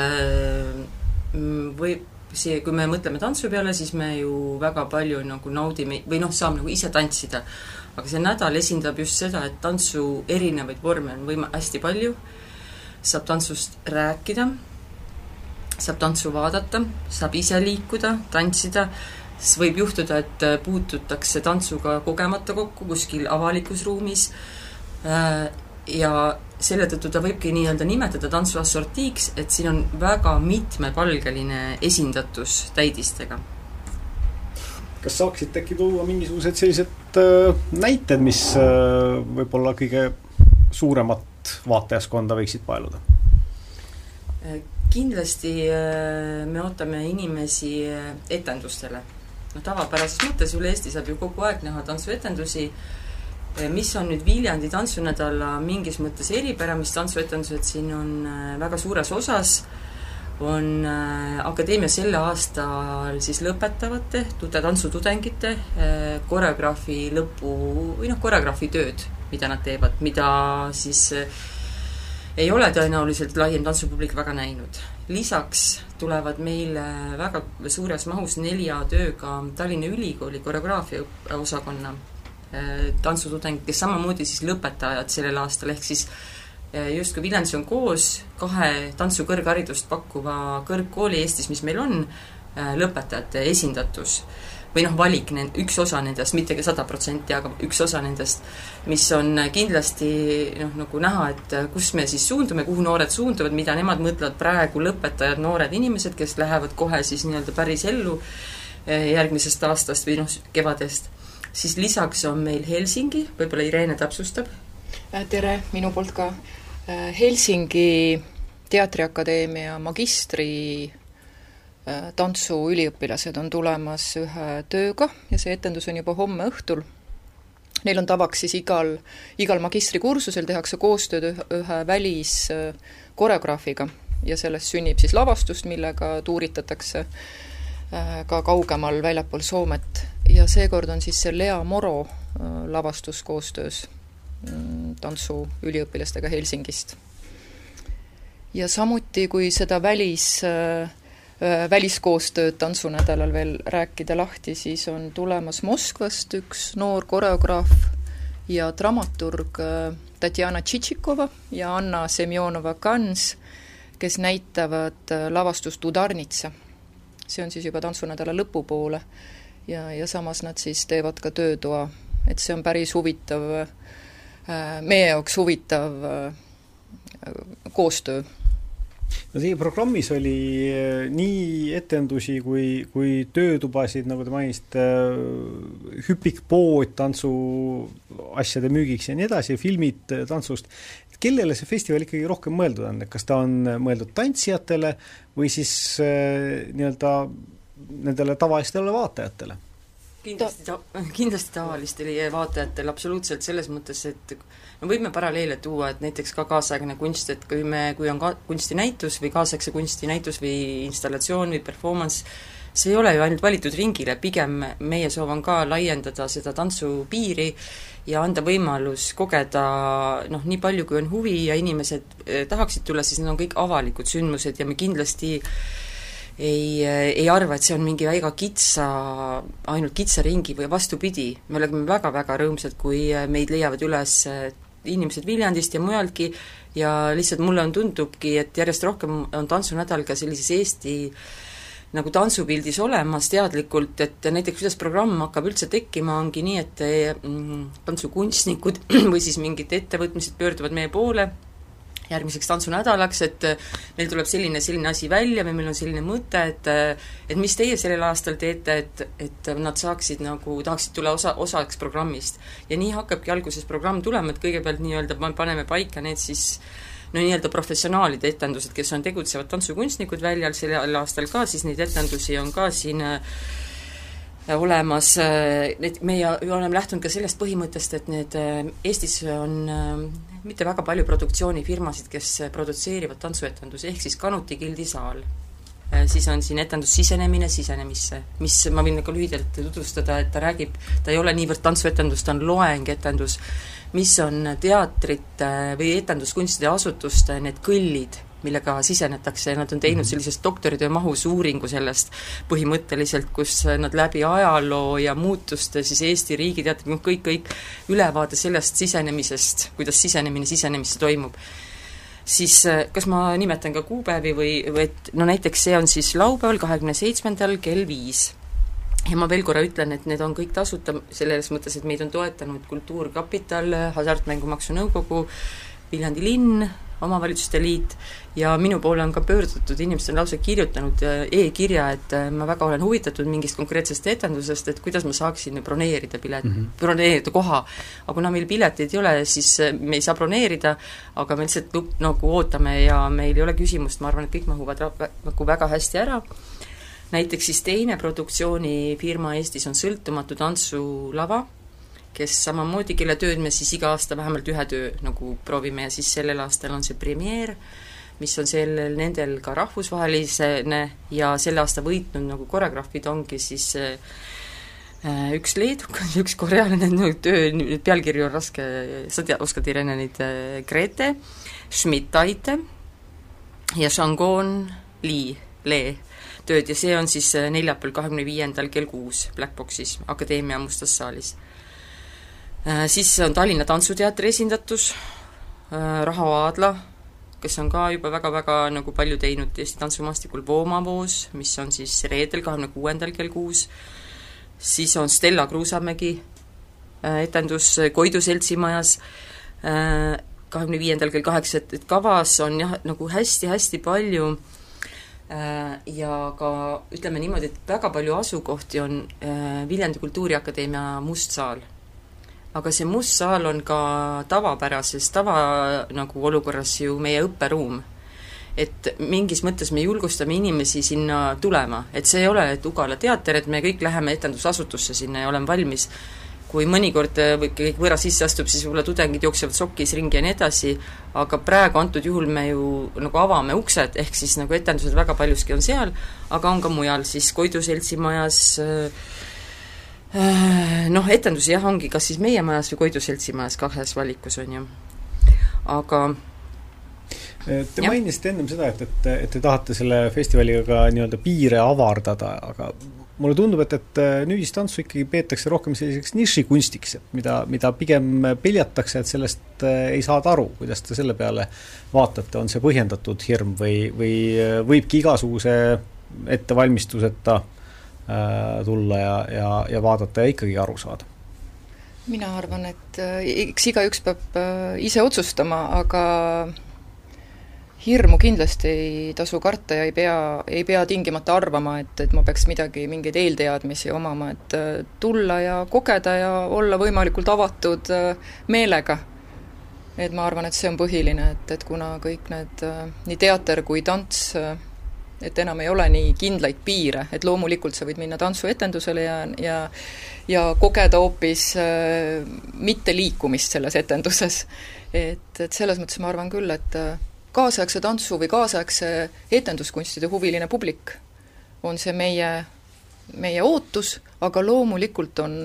kui me mõtleme tantsu peale, siis me ju väga palju nagu naudime või saame nagu ise tantsida, aga see nädal esindab just seda, et tantsu erinevaid vorme on hästi palju, saab tantsust rääkida, saab tantsu vaadata, saab ise liikuda, tantsida, siis võib juhtuda, et puututakse tantsuga kogemata kokku kuskil avalikus ruumis, ja selle tõttu ta võibki nii-öelda nimetada tantsu assortiiks, et siin on väga mitmepalgeline esindatus täidistega. Kas saaksid äkki tuua mingisugused sellised näited, mis võib-olla kõige suuremat vaatajaskonda võiksid paeluda? Kindlasti me ootame inimesi etendustele. Tavapärases mõttes üle Eesti saab ju kogu aeg näha tantsuetendusi. Mis on nüüd Viljandi tantsunädala mingis mõttes eripära, mis tantsuetendused siin on väga suures osas, on akadeemia selle aastal siis lõpetavate tantsutudengite koreograafi lõpu või koreograafi tööd, mida nad teevad, mida siis ei ole tõenäoliselt laiem tantsupublik väga näinud. Lisaks tulevad meile väga suures mahus 4 tööga Tallinna Ülikooli koreograafia osakonna tantsutudengid, kes samamoodi siis lõpetajad sellel aastal, ehk siis justkui Viljandis on koos 2 tantsukõrgharidust pakkuva kõrgkooli Eestis, mis meil on, lõpetajate esindatus või valik, üks osa nendest, mitte ka 100%, aga üks osa nendest, mis on kindlasti nagu näha, et kus me siis suundume, kuhu noored suunduvad, mida nemad mõtlevad praegu lõpetajad, noored inimesed, kes lähevad kohe siis nii-öelda päris ellu järgmisest aastast või kevadest. Siis lisaks on meil Helsingi, võib-olla Irene täpsustab. Tere, minu poolt ka. Helsingi Teatriakadeemia magistri tantsuüliõpilased on tulemas ühe tööga ja see etendus on juba homme õhtul. Neil on tavaks siis igal magistrikursusel tehakse koostööd ühe väliskoreograafiga ja sellest sünnib siis lavastust, millega tuuritatakse ka kaugemal väljapool Soomet. Ja seekord on siis see Lea Moro lavastus koostöös tantsuüliõpilastega Helsingist. Ja samuti, kui seda väliskoostööd tantsunädalal veel rääkida lahti, siis on tulemas Moskvast üks noor koreograaf ja dramaturg Tatjana Tšitšikova ja Anna Semjonova-Kans, kes näitavad lavastust Udarnitsa. See on siis juba tantsunädala lõpupoole ja samas nad siis teevad ka töötoa, et see on päris huvitav, meie jaoks huvitav koostöö. No teie programmis oli nii etendusi kui töötubasid, nagu te mainisite, hüpikpood tantsu asjade müügiks ja nii edasi, filmid tantsust. Kellele see festival ikkagi rohkem mõeldud on? Kas ta on mõeldud tantsijatele või siis nii-öelda nendele tavalistele vaatajatele? Kindlasti tavalistele vaatajatele absoluutselt selles mõttes, et me võime paralleele tuua, et näiteks ka kaasaegne kunst, et kui on kunstinäitus või kaasaegse kunstinäitus või installatsioon või performance, see ei ole ju ainult valitud ringile, pigem meie soov on ka laiendada seda tantsupiiri ja anda võimalus kogeda nii palju, kui on huvi ja inimesed tahaksid tulla, siis need on kõik avalikud sündmused ja me kindlasti ei arva, et see on mingi väga ainult kitsa ringi või vastupidi. Me oleme väga-väga rõõmsad, kui meid leiavad üles inimesed Viljandist ja mujaltki ja lihtsalt mulle tundubki, et järjest rohkem on tantsunädal ka sellises Eesti nagu tantsupildis olemas teadlikult, et näiteks kuidas programm hakkab üldse tekkima, ongi nii, et tantsukunstnikud või siis mingid ettevõtmised pöörduvad meie poole järgmiseks tantsunädalaks, et meil tuleb selline asi välja või meil on selline mõte, et mis teie sellel aastal teete, et nad tahaksid tulla osaks programmist. Ja nii hakkabki alguses programm tulema, et kõigepealt nii-öelda paneme paika need siis nii-öelda professionaalide etendused, kes on tegutsevad tantsukunstnikud väljal sellel aastal ka, siis neid etendusi on ka siin olemas, meie oleme lähtunud ka sellest põhimõttest, et need Eestis on mitte väga palju produktsioonifirmasid, kes produtseerivad tantsuetendusi, ehk siis Kanuti Gildisaal. Siis on siin etendus sisenemisse, mis ma võin nagu lühidalt tutvustada, et ta ei ole niivõrd tantsuetendus, ta on loengetendus, mis on teatrite või etenduskunstide asutuste need kõllid, millega sisenetakse, nad on teinud sellisest doktoritöö mahus uuringu sellest põhimõtteliselt, kus nad läbi ajaloo ja muutuste siis Eesti riigi teatrid, kõik ülevaade sellest sisenemisest, kuidas sisenemisse toimub. Siis kas ma nimetan ka kuupäevi või et näiteks see on siis laupäeval 27. kell 5. Ja ma veel korra ütlen, et need on kõik tasuta selles mõttes, et meid on toetanud Kultuurkapital, Hasartmängumaksu Nõukogu, Viljandi linn, Omavalitsuste Liit ja minu poole on ka pöördutud, inimesed on lausa kirjutanud e-kirja, et ma väga olen huvitatud mingist konkreetsest etendusest, et kuidas ma saaksin broneerida broneerida koha. Aga kuna meil pileteid ei ole, siis me ei saa broneerida, aga me lihtsalt ootame ja meil ei ole küsimust, ma arvan, et kõik mahuvad väga hästi ära. Näiteks siis teine produktsioonifirma Eestis on Sõltumatu tantsulava, kes samamoodi, kelle tööd me siis iga aasta vähemalt ühe töö proovime ja siis sellel aastal on see premeer, mis on nendel ka rahvusvahelisene ja selle aasta võitnud koreograafid ongi siis üks leedukas, üks korealane, töö pealkirju on raske, sa oskad Irene neid, Grete, Schmidt-Aite ja Shangon Lee tööd ja see on siis neljapäeval 25. kell 6 Black Boxis, Akadeemia mustas saalis. Siis on Tallinna Tantsuteatri esindatus, Raho Aadla, kes on ka juba väga-väga nagu palju teinud Eesti tantsumaastikul, Voomavoos, mis on siis reedel 26. kell 6, siis on Stella Kruusamägi etendus Koidu seltsimajas 25. kell 8, et kavas on jah, nagu hästi-hästi palju ja ka ütleme niimoodi, et väga palju asukohti on Viljandi Kultuuriakadeemia must saal. Aga see must saal on ka tavapärases nagu olukorras ju meie õpperuum. Et mingis mõttes me julgustame inimesi sinna tulema, et see ei ole Ugala teater, et me kõik läheme etendusasutusse sinna ja oleme valmis. Kui mõnikord kõik võõra sisse astub, siis võib-olla tudengid jooksevad sokkis ringi ja nii edasi, aga praegu antud juhul me ju nagu avame uksed, ehk siis nagu etendused väga paljuski on seal, aga on ka mujal, siis Koidu seltsimajas, etendusi jah, ongi kas siis meie majas või Koidu seltsimajas, kahes valikus on ju. Aga te mainisite ennem seda, et te tahate selle festivaliga ka nii-öelda piire avardada, aga mulle tundub, et nüüdistantsu ikkagi peetakse rohkem selliseks nišikunstiks, mida pigem peljatakse, et sellest ei saada aru, kuidas te selle peale vaatate, on see põhjendatud hirm või võibki igasuguse ettevalmistuseta tulla ja vaadata ja ikkagi aru saada? Mina arvan, et eks igaüks peab ise otsustama, aga hirmu kindlasti ei tasu karta ja ei pea tingimata arvama, et ma peaks mingeid eelteadmisi omama, et tulla ja kogeda ja olla võimalikult avatud meelega. Et ma arvan, et see on põhiline, et kuna kõik need, nii teater kui tants, et enam ei ole nii kindlaid piire, et loomulikult sa võid minna tantsuetendusele ja kogeda hoopis mitte liikumist selles etenduses. Et selles mõttes ma arvan küll, et kaasaegse tantsu või kaasaegse etenduskunstide huviline publik on see meie ootus, aga loomulikult on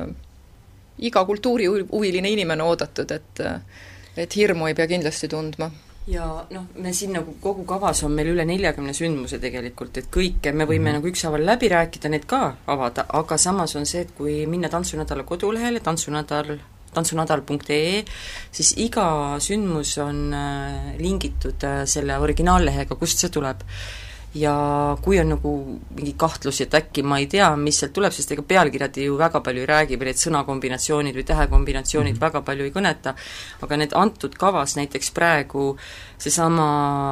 iga kultuurihuviline inimene oodatud, et hirmu ei pea kindlasti tundma. Ja me siin nagu kogu kavas on meil üle 40 sündmuse tegelikult, et kõike me võime nagu ükshaaval läbi rääkida, need ka avada, aga samas on see, et kui minna Tantsunädala kodulehele, tantsunadal.ee, siis iga sündmus on lingitud selle originaallehega, kust see tuleb. Ja kui on nagu mingi kahtlusi, et äkki ma ei tea, mis sealt tuleb, sest ega pealkirjad ju väga palju ei räägi või need sõnakombinatsioonid või tähekombinatsioonid väga palju ei kõneta, aga need antud kavas näiteks praegu seesama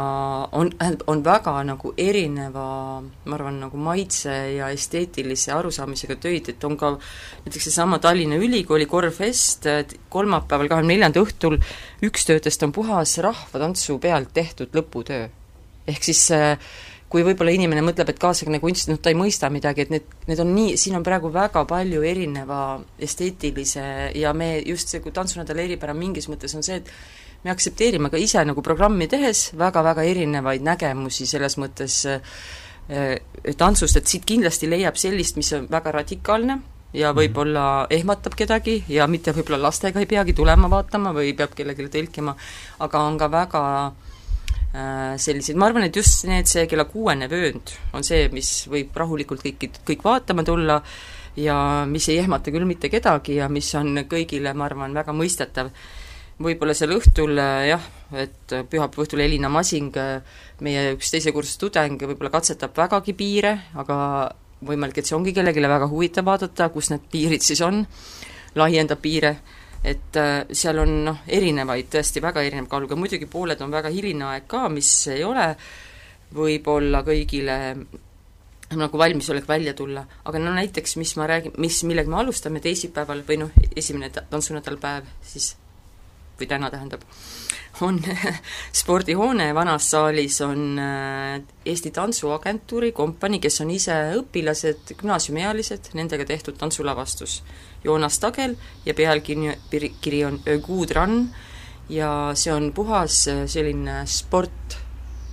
on väga nagu erineva, ma arvan, nagu maitse ja esteetilise arusaamisega töid, et on ka näiteks seesama Tallinna Ülikooli korvfest kolmapäeval 24. õhtul, üks töötest on puhas rahvatantsu pealt tehtud lõputöö. Ehk siis kui võib-olla inimene mõtleb, et kaasaegne kunst, ta ei mõista midagi, et need on nii, siin on praegu väga palju erineva esteetilise ja me just see, kui Tantsunädala eripära mingis mõttes on see, et me aktsepteerime ka ise nagu programmi tehes väga-väga erinevaid nägemusi selles mõttes tantsust, et siit kindlasti leiab sellist, mis on väga radikaalne ja võib-olla ehmatab kedagi ja mitte võib-olla lastega ei peagi tulema vaatama või peab kellelegi tõlkima, aga on ka väga selliseid, ma arvan, et just see kella 6. vöönd on see, mis võib rahulikult kõik vaatama tulla ja mis ei ehmata küll mitte kedagi ja mis on kõigile, ma arvan, väga mõistetav. Võib-olla seal õhtul, jah, et pühapäeva õhtul Elina Masing, meie üks teise kursus tudeng, võib-olla katsetab vägagi piire, aga võimalik, et see ongi kellelegi väga huvitav vaadata, kus need piirid siis on, laiendab piire, et seal on erinevaid, tõesti väga erinev kaaluga, muidugi pooled on väga hiline aeg ka, mis ei ole võib-olla kõigile nagu valmisolek välja tulla, aga näiteks, mis ma räägin, millega me alustame teisipäeval või esimene tantsunädalpäev siis, või täna tähendab, on spordihoone vanas saalis on Eesti Tantsuagentuuri kompanii, kes on ise õpilased, gümnaasiumiealised, nendega tehtud tantsulavastus. Joonas Tagel ja pealkiri on Good Run ja see on puhas selline sport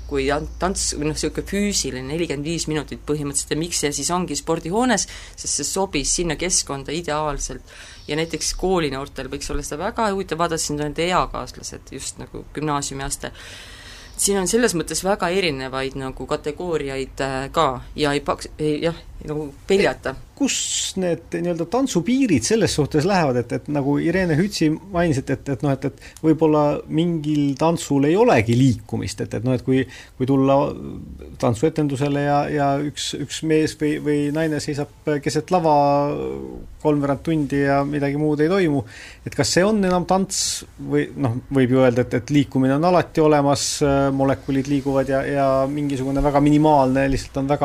kui tants, niisugune füüsiline 45 minutit põhimõtteliselt ja miks see siis ongi spordihoones, sest see sobis sinna keskkonda ideaalselt. Ja näiteks koolinoortel võiks olla seda väga huvitav vaadata, siin on nende eakaaslased, just nagu gümnaasiumiaste. Siin on selles mõttes väga erinevaid nagu kategooriaid ka ja jah, nagu peljata. Kus need nii-öelda tantsupiirid selles suhtes lähevad, et nagu Irene Hütsi mainis, et võib-olla mingil tantsul ei olegi liikumist, et kui tulla tantsuetendusele ja üks mees või naine seisab keset lava 3 tundi ja midagi muud ei toimu, et kas see on enam tants või võib ju öelda, et liikumine on alati olemas, molekulid liiguvad ja mingisugune väga minimaalne, lihtsalt on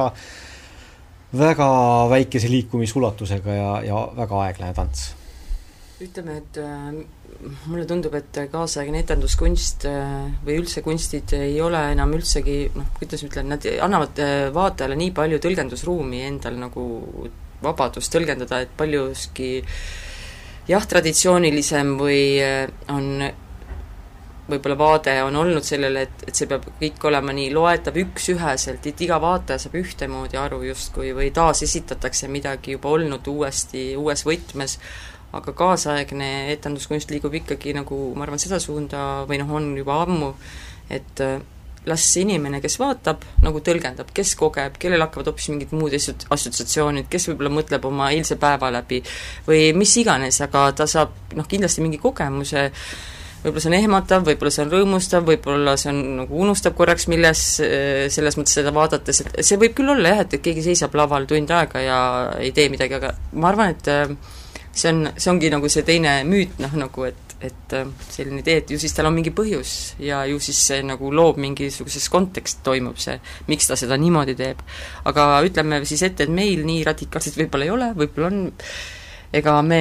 väga väikese liikumisulatusega ja väga aeglane tants. Ütleme, et mulle tundub, et kaasaegne etenduskunst või üldse kunstid ei ole enam üldsegi, kuidas ütlen, nad annavad vaatajale nii palju tõlgendusruumi endal nagu vabadust tõlgendada, et paljuski traditsioonilisem või on võib-olla vaade on olnud sellele, et see peab kõik olema nii loetav üksüheselt, et iga vaataja saab ühtemoodi aru justkui või taas esitatakse midagi juba olnud uues võtmes, aga kaasaegne etenduskunst liigub ikkagi nagu, ma arvan, seda suunda või on juba ammu, et las inimene, kes vaatab, nagu tõlgendab, kes kogeb, kellel hakkavad hoopis mingid muud assotsiatsioonid, kes võib-olla mõtleb oma eilse päeva läbi või mis iganes, aga ta saab kindlasti mingi kogemuse, võib-olla see on ehmatav, võib-olla see on rõõmustav, võib-olla see on nagu unustab korraks milles, selles mõttes seda vaadates, et see võib küll olla jah, et keegi seisab laval tund aega ja ei tee midagi, aga ma arvan, et see ongi nagu see teine müüt, nagu et selline idee, et ju siis tal on mingi põhjus ja ju siis see nagu loob mingisuguses kontekst toimub see, miks ta seda niimoodi teeb. Aga ütleme siis ette, et meil nii radikaalselt võib-olla ei ole, võib-olla on, ega me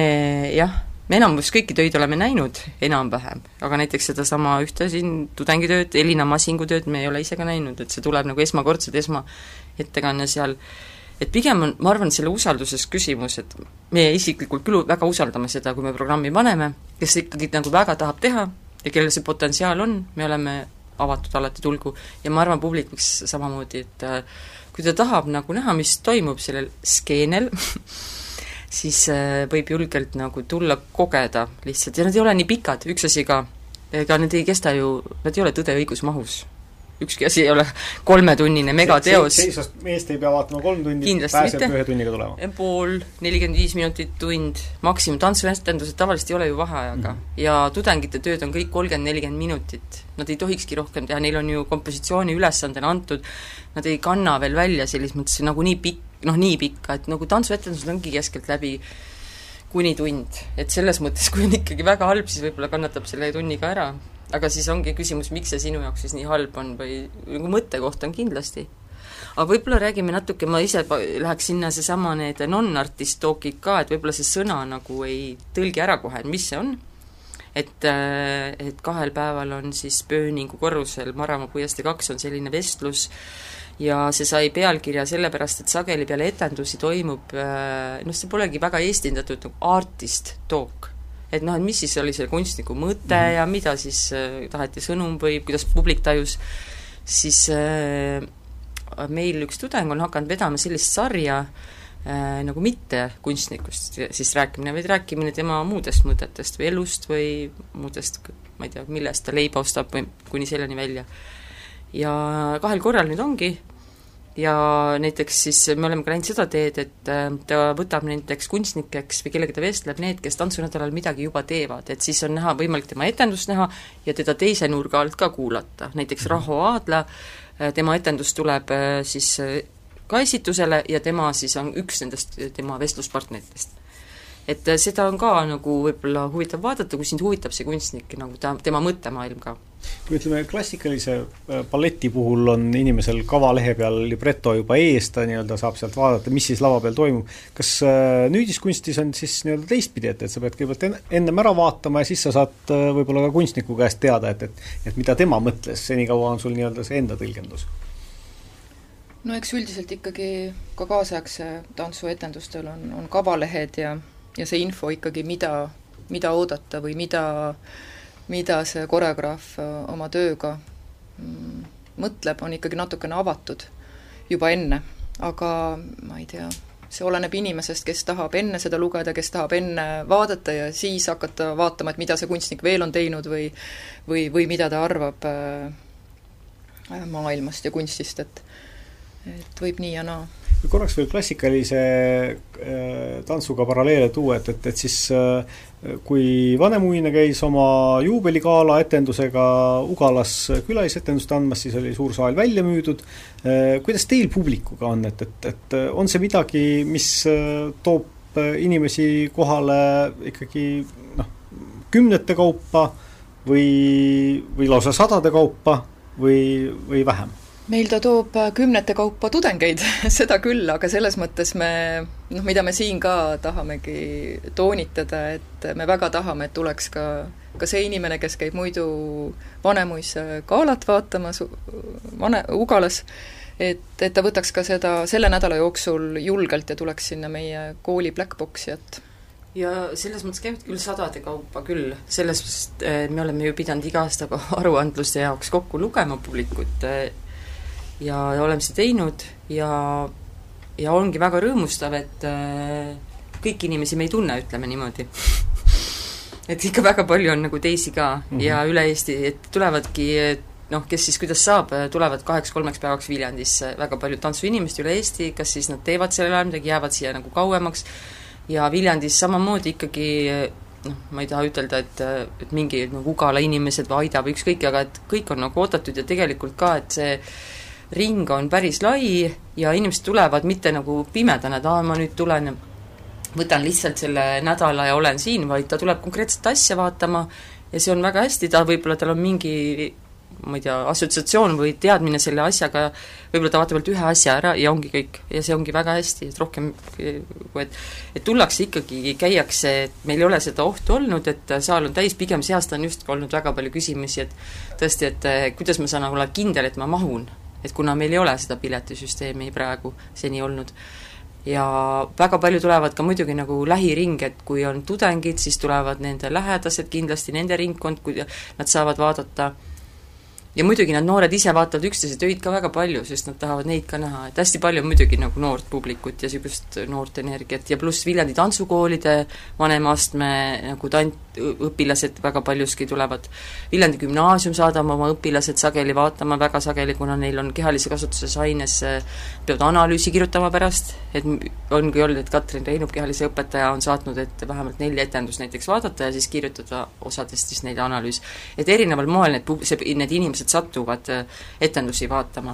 enamus kõiki töid oleme näinud enam-vähem, aga näiteks seda sama ühte siin tudengitööd, Elina Masingu tööd me ei ole ise ka näinud, et see tuleb nagu esmakordselt ettekanne seal, et pigem on, ma arvan, selle usalduses küsimus, et me isiklikult küll väga usaldame seda, kui me programmi paneme, kes ikkagi nagu väga tahab teha ja kellel see potentsiaal on, me oleme avatud alati tulgu ja ma arvan, publik võiks samamoodi, et kui ta tahab nagu näha, mis toimub sellel skeenel, siis võib julgelt nagu tulla kogeda lihtsalt ja nad ei ole nii pikad, üks asi ka, ega need ei kesta ju, nad ei ole Tõde õigus mahus. Ükski asi ei ole 3-tunnine megateos. Seisvast meest ei pea vaatama 3 tundi, pääseb 1 tunniga tulema. Pool, 45 minutit, tund, maksimum tantsuetendused tavaliselt ei ole ju vaheajaga ja tudengite tööd on kõik 30-40 minutit. Nad ei tohikski rohkem teha, neil on ju kompositsiooni ülesandena antud, nad ei kanna veel välja selles mõttes nagu nii pikka, et nagu tantsuetendused ongi keskelt läbi kuni tund, et selles mõttes, kui on ikkagi väga halb, siis võib-olla kannatab selle tunniga ära, aga siis ongi küsimus, miks see sinu jaoks siis nii halb on või nagu mõttekoht on kindlasti. Aga võib-olla räägime natuke, ma ise läheks sinna seesama need non-artist talkid ka, et võib-olla see sõna nagu ei tõlgi ära kohe, mis see on, et 2 päeval on siis Pööningu korrusel Maramaa puiestee 2 on selline vestlus ja see sai pealkirja sellepärast, et sageli peale etendusi toimub, see polegi väga eestindatud nagu artist talk, et mis siis oli selle kunstniku mõte ja mida siis taheti sõnum või kuidas publik tajus, siis meil üks tudeng on hakanud vedama sellist sarja nagu mitte kunstnikust siis rääkimine, vaid rääkimine tema muudest mõtetest või elust või muudest, ma ei tea, millest ta leiba ostab või kuni selleni välja. Ja 2 korral nüüd ongi ja näiteks siis me oleme ka läinud seda teed, et ta võtab näiteks kunstnikeks või kellega ta vestleb need, kes tantsunädalal midagi juba teevad, et siis on näha, võimalik tema etendust näha ja teda teise nurga alt ka kuulata, näiteks Raho Aadla, tema etendus tuleb siis ka esitusele ja tema siis on üks nendest tema vestluspartneritest. Et seda on ka nagu võib-olla huvitav vaadata, kui sind huvitab see kunstnik, nagu tema mõttemaailm ka. Kui ütleme, klassikalise balleti puhul on inimesel kavalehe peal libretto juba ees, ta nii-öelda saab sealt vaadata, mis siis lava peal toimub. Kas nüüdiskunstis on siis nii-öelda teistpidi, et sa pead kõigepealt ennem ära vaatama ja siis sa saad võib-olla ka kunstniku käest teada, et mida tema mõtles, senikaua on sul nii-öelda see enda tõlgendus? No eks üldiselt ikkagi ka kaasaegse tantsuetendustel on kavalehed ja see info ikkagi, mida oodata või mida see koreograaf oma tööga mõtleb, on ikkagi natukene avatud juba enne, aga ma ei tea, see oleneb inimesest, kes tahab enne seda lugeda, kes tahab enne vaadata ja siis hakata vaatama, et mida see kunstnik veel on teinud või mida ta arvab maailmast ja kunstist, et võib nii ja naa. Korraks veel klassikalise tantsuga paralleele tuua, et siis kui Vanemuine käis oma juubeligala etendusega Ugalas külalisetendust andmas, siis oli suur saal välja müüdud. Kuidas teil publikuga on, et on see midagi, mis toob inimesi kohale ikkagi kümnete kaupa või lausa sadade kaupa või vähem? Meil ta toob kümnete kaupa tudengeid, seda küll, aga selles mõttes mida me siin ka tahamegi toonitada, et me väga tahame, et tuleks ka see inimene, kes käib muidu Vanemuise galat vaatamas Ugalas, et ta võtaks ka selle nädala jooksul julgelt ja tuleks sinna meie kooli Blackboxi, ja selles mõttes käivad küll sadade kaupa küll, selles mõttes me oleme ju pidanud iga aastaga aruandluste jaoks kokku lugema publikut ja oleme seda teinud ja ongi väga rõõmustav, et kõiki inimesi me ei tunne, ütleme niimoodi. Et ikka väga palju on nagu teisi ka ja üle Eesti, et tulevadki, kes siis kuidas saab, tulevad 2-3 päevaks Viljandisse väga palju tantsuinimest üle Eesti, kas siis nad teevad selle ajal midagi, jäävad siia nagu kauemaks ja Viljandis samamoodi ikkagi ma ei taha ütelda, et mingi Ugala inimesed või Aida või ükskõik, aga et kõik on nagu oodatud ja tegelikult ka, et see ring on päris lai ja inimesed tulevad mitte nagu pimedana, et ma nüüd tulen, võtan lihtsalt selle nädala ja olen siin, vaid ta tuleb konkreetset asja vaatama ja see on väga hästi, võib-olla tal on mingi, ma ei tea, assotsiatsioon või teadmine selle asjaga, võib-olla ta vaatab ühe asja ära ja ongi kõik. Ja see ongi väga hästi, et rohkem, et tullakse ikkagi, käiakse, et meil ei ole seda ohtu olnud, et saal on täis, pigem see aasta on just olnud väga palju küsimusi, et tõesti, et kuidas ma saan olla kindel, et ma mahun, et kuna meil ei ole seda piletisüsteemi praegu seni olnud. Ja väga palju tulevad ka muidugi nagu lähiring, et kui on tudengid, siis tulevad nende lähedased, kindlasti nende ringkond, kui nad saavad vaadata. Ja muidugi nad noored ise vaatavad üksteise töid ka väga palju, sest nad tahavad neid ka näha, et hästi palju on muidugi nagu noort publikut ja niisugust noort energiat ja pluss Viljandi tantsukoolide vanemastme nagu õpilased väga paljuski tulevad. Viljandi gümnaasium saadab oma õpilased sageli vaatama, väga sageli, kuna neil on kehalise kasutuses aines, peavad analüüsi kirjutama pärast, et ongi olnud, et Katrin Reinub, kehalise õpetaja, on saatnud, et vähemalt 4 etendust näiteks vaadata ja siis kirjutada osadest siis neid analüüs. Et erineval moel need inimesed satuvad etendusi vaatama.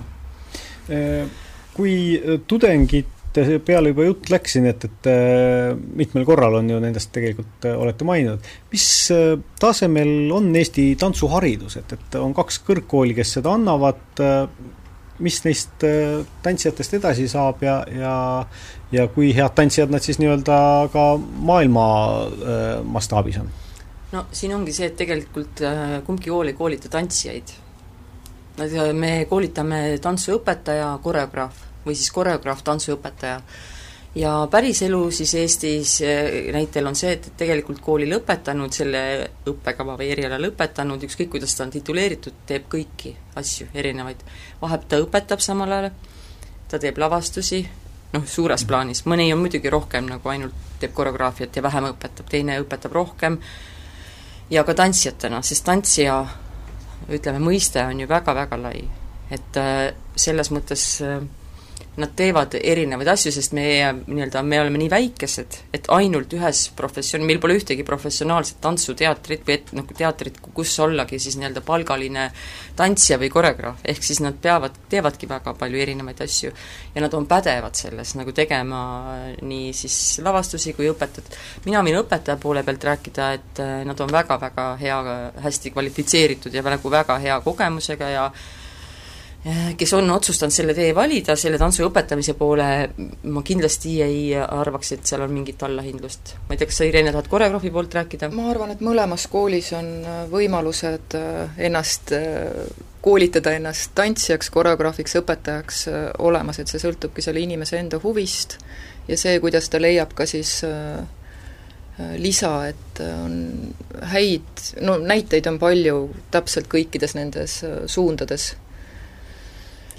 Kui tudengite peale juba jutt läksin, et mitmel korral on ju nendest tegelikult olete maininud, mis tasemel on Eesti tantsuharidus, et on 2 kõrgkooli, kes seda annavad, mis neist tantsijatest edasi saab ja kui head tantsijad nad siis nii-öelda ka maailma mastaabis on? No siin ongi see, et tegelikult kumbki kool ei koolita tantsijaid. Me koolitame tantsuõpetaja, koreograaf või siis koreograaf, tantsuõpetaja. Ja päris elu siis Eestis näitel on see, et tegelikult kooli lõpetanud, selle õppekava või eriala lõpetanud, ükskõik kuidas ta on tituleeritud, teeb kõiki asju erinevaid. Vaheb ta õpetab samal ajal, ta teeb lavastusi, suures plaanis. Mõni on muidugi rohkem nagu ainult teeb koreograafiat ja vähem õpetab, teine õpetab rohkem ja ka tantsijatena, sest tantsija ütleme, mõiste on ju väga-väga lai, et selles mõttes nad teevad erinevaid asju, sest me oleme nii väikesed, et ainult ühes meil pole ühtegi professionaalset tantsuteatrit või teatrit, kus ollagi siis palgaline tantsija või koreograaf, ehk siis nad teevadki väga palju erinevaid asju ja nad on pädevad selles nagu tegema nii siis lavastusi kui õpetajad. Mina võin õpetaja poole pealt rääkida, et nad on väga-väga hästi kvalifitseeritud ja nagu väga hea kogemusega ja kes on otsustanud selle tee valida, selle tantsu õpetamise poole, ma kindlasti ei arvaks, et seal on mingit allahindlust. Ma ei tea, kas sa, Irene, tahad koreograafi poolt rääkida? Ma arvan, et mõlemas koolis on võimalused koolitada ennast tantsijaks, koreograafiks, õpetajaks olemas, et see sõltubki selle inimese enda huvist ja see, kuidas ta leiab ka siis lisa, et on häid, näiteid on palju täpselt kõikides nendes suundades.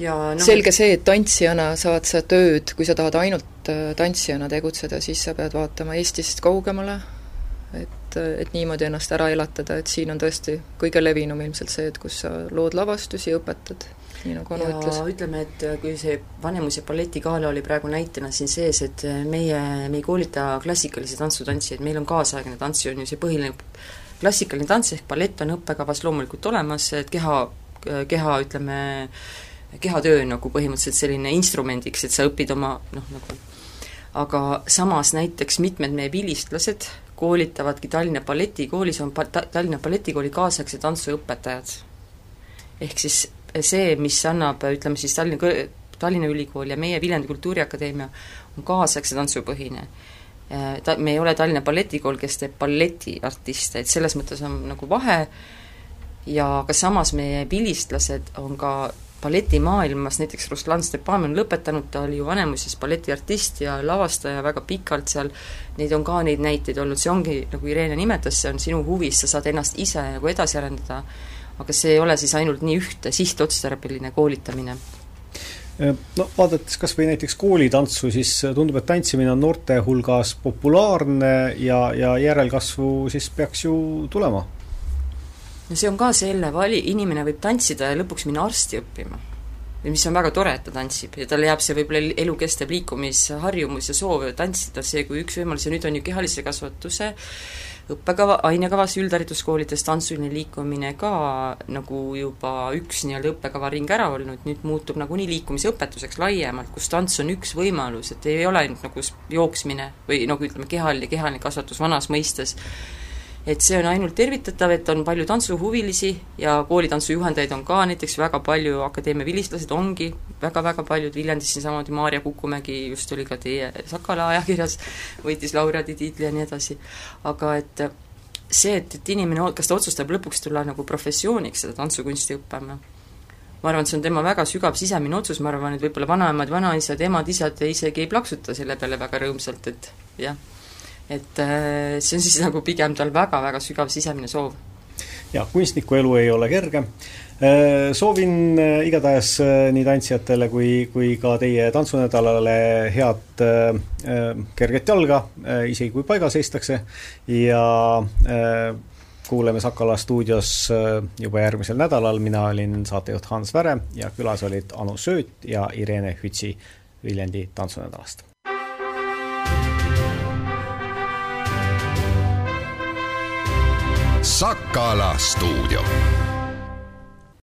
selge see, et tantsijana saad sa tööd, kui sa tahad ainult tantsijana tegutseda, siis sa pead vaatama Eestist kaugemale, et niimoodi ennast ära elatada, et siin on tõesti kõige levinum ilmselt see, et kus sa lood lavastusi ja õpetad, nii nagu Anu ütles. Ütleme, et kui see Vanemus ja balletigala oli praegu näitena siin sees, et me ei koolita klassikalisi tantsutantsijaid, meil on kaasaegne tants, on ju see põhiline klassikaline tants ehk ballett on õppekavas loomulikult olemas, et kehatöö nagu põhimõtteliselt selline instrumendiks, et sa õpid oma nagu, aga samas näiteks mitmed meie vilistlased koolitavadki Tallinna balletikoolis, on Tallinna balletikooli kaasaegse tantsuõpetajad. Ehk siis see, mis annab, ütleme siis Tallinna Ülikool ja meie Viljandi Kultuuriakadeemia on kaasaegse tantsupõhine. Me ei ole Tallinna balletikool, kes teeb balletiartiste, et selles mõttes on nagu vahe ja ka samas meie vilistlased on ka balletimaailmas, näiteks Ruslan Stepan on lõpetanud, ta oli ju Vanemuses balletiartist ja lavastaja väga pikalt seal, neid on ka neid näiteid olnud, see ongi, nagu Irene nimetas, see on sinu huvis, sa saad ennast ise nagu edasi arendada, aga see ei ole siis ainult nii ühte sihtotstarbeline koolitamine. No vaadates kas või näiteks koolitantsu, siis tundub, et tantsimine on noorte hulgas populaarne ja järelkasvu siis peaks ju tulema. No see on ka selle inimene võib tantsida ja lõpuks minna arsti õppima. Mis on väga tore, et ta tantsib ja tal jääb see võib-olla elukestev liikumisharjumus ja soov tantsida, see kui üks võimalus ja nüüd on ju kehalise kasvatuse õppekava, ainekavas üldhariduskoolides tantsuline liikumine ka nagu juba üks nii-öelda õppekava ring ära olnud, nüüd muutub nagu nii liikumise õpetuseks laiemalt, kus tants on üks võimalus, et ei ole ainult nagu jooksmine või nagu ütleme kehaline kasvatus vanas mõistes, et see on ainult tervitatav, et on palju tantsuhuvilisi ja koolitantsujuhendajaid on ka, näiteks väga palju akadeemia vilistlased ongi, väga-väga paljud Viljandis siin samamoodi Maarja Kukumägi just oli ka teie Sakala ajakirjas, võitis laureaadi tiitli ja nii edasi, aga et see, et inimene, kas ta otsustab lõpuks tulla nagu professiooniks seda tantsukunsti õppima, ma arvan, et see on tema väga sügav sisemine otsus, ma arvan, et võib-olla vanaemad, vanaisad, emad, isad isegi ei plaksuta selle peale väga rõõmsalt, et jah, et see on siis nagu pigem tal väga-väga sügav sisemine soov. Ja kunstniku elu ei ole kerge. Soovin igatahes nii tantsijatele kui ka teie tantsunädalale head kerget jalga, isegi kui paigal seistakse ja kuuleme Sakala stuudios juba järgmisel nädalal. Mina olin saatejuht Hans Väre ja külas olid Anu Sööt ja Irene Hütsi Viljandi tantsunädalast. Sakala stuudio.